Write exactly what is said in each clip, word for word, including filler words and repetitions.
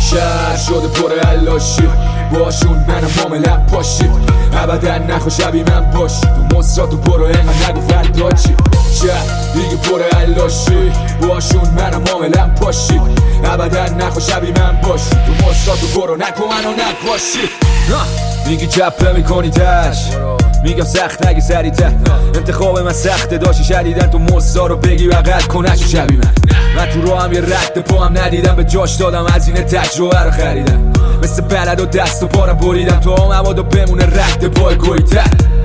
شهر شده پر علاشی باشون منم معاملم پاشید ابدا نخوا شبیه من باشی تو مصراتو برو اینقدر نگو فردا چی شهر دیگه پر علاشی باشون منم معاملم پاشید ابدا نخوا شبیه من باشی تو مصراتو برو نکن منو نپاشی میگی جبه میکنی تش میگم سخت نگی سریع‌تر انتخاب من سخته داشتی شدیدن تو مصا رو بگی بغل کنش شبیه من من تو رو هم یه رد پا هم ندیدم به جاش دادم از این تجربه رو خریدم مثل بلد و دست و پارم بریدم تو هم مواد و بمونه رد پای گویتر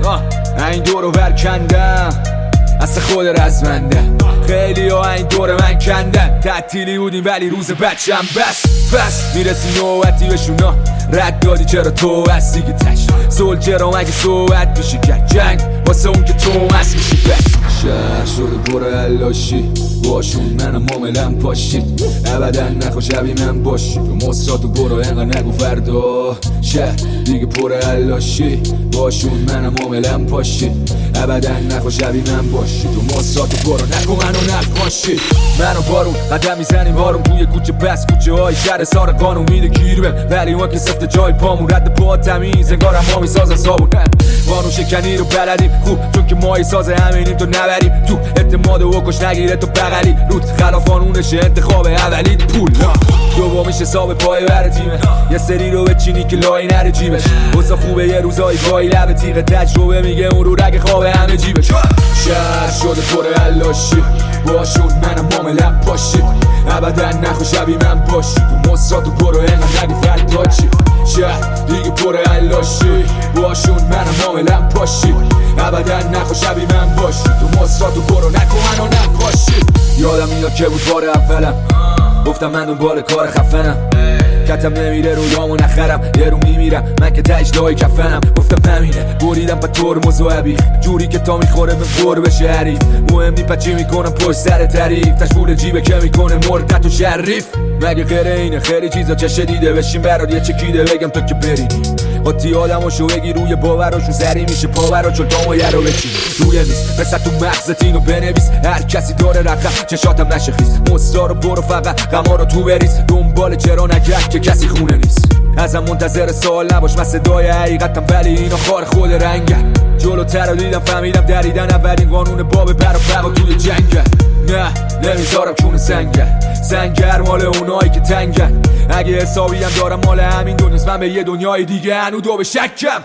این دور رو برکندم اصلا خود رزمنده خیلی ها این دور من کندن تعطیلی بودیم ولی روز بچم بس بس میرسی نوبتی بهشونا رد دادی چرا تو هستی که تش سولجرا مگه صحبت میشی کرد جنگ واسه اون که تو هست میشی بس شهر شده پر علاشی باشون منم معاملم پاشید ابدا نخوا شبیه من باشی تو مصراتو برو اینقدر نگو فردا شهر دیگه پر علاشی باشون منم معاملم پاشید ابدا نخوا شبیه من باشی تو مصراتو برو نگو منو نپاشی منو بارون قدم میزنیم بارون توی کوچه بس کوچه های شهر سار قانون میده گیر بهم ولی ما که سفت جای پامون رد پا تمیز انگارم ما میسازن صابون قانون شکنی رو بلدیم خوب چون که مایی ساز همینیم تو نبریم تو اعتماد و کش نگیره تو بغلی روت خلاف قانونشه انتخاب اولی پول دومیش حساب پای بر تیمه یه سری رو بچینی که لای نره جیبش واسه خوبه یه روزایی گاهی لب تیغ تجربه میگه اون رو رگ خواب همه جیبش شهر شده پر علاشی باشون منم معاملم پاشید ابدا نخوا شبیه من باشی تو مصراتو برو اینقدر نگو فردا چی شهر دیگه پر علاشی باشون منم معاملم پاشید ابدا نخوا شبیه من باشی تو مصراتو برو نکن منو نپاشی یادم میاد که بود بار اولم گفتم من دنبال کار خفنم کتم نمیره رویامو نخرم یه رو میمیرم من که تجدای کفنم گفتم نمینه بریدم پا ترمز و عبیخ جوری که تا میخوره به بر بشه حریف مهم نی پچی میکنم پشت سر تعریف تشبول جیبه که میکنه مردت و شریف مگه غیر اینه خیلی چیزا چشه دیده بشین برات یه چکیده بگم تو که بری قاطی آدماشو بگی روی باوراشون سری میشه پاورا چون تامو یه رو بچینی روی میز مثل تو مغزت اینو بنویس هر کسی داره رقم چشاتم نشه خیز مصرا رو برو فقط غما رو تو بریز دنبال چرا نگرد که کسی خونه نیست ازم منتظر سوال نباش من صدای حقیقتم ولی اینا خار خود رنگه جلوتر رو دیدم فهمیدم دریدن اولین قانون باب بر و بقا توی جنگه نه نمیذارم چون سنگه سنگر مال اونایی که تنگن اگه حسابی هم دارم مال همین دنیاست من به یه دنیای دیگه هنو دو به شکم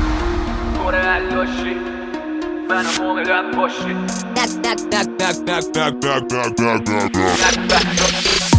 پر علاشی منم معاملم باشی